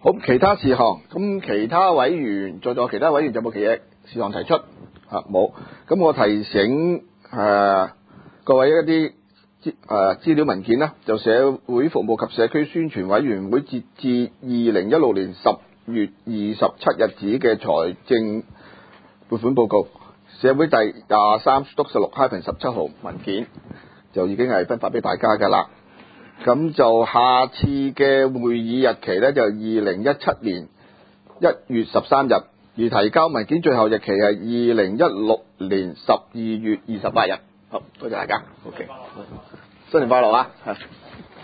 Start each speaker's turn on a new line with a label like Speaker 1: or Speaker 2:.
Speaker 1: 好，其他事項，咁其他委員在座其他委員有冇其他事項提出？冇。咁我提醒各位一啲資料文件啦，就社會服務及社區宣傳委員會截至2016年10月27日止嘅財政撥款報告，社會第23/16-17號文件就已經係分發俾大家㗎啦。咁就下次嘅會議日期咧就2017年1月13日，而提交文件最後日期係2016年12月28日。好，多謝大家。OK，新年快樂啊！